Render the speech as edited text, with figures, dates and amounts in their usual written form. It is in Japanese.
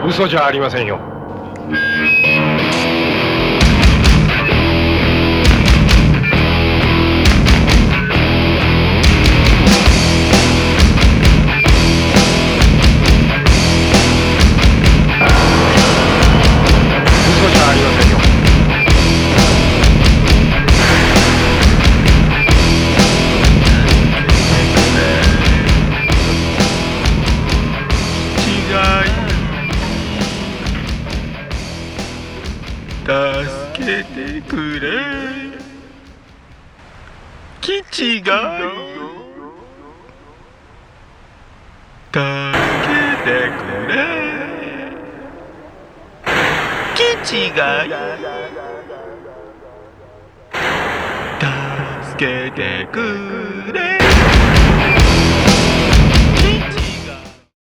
嘘じゃありませんよ。嘘じゃありませんよ。 助けてくれ、キチがい、助けてくれ、キチがい、助けてくれ。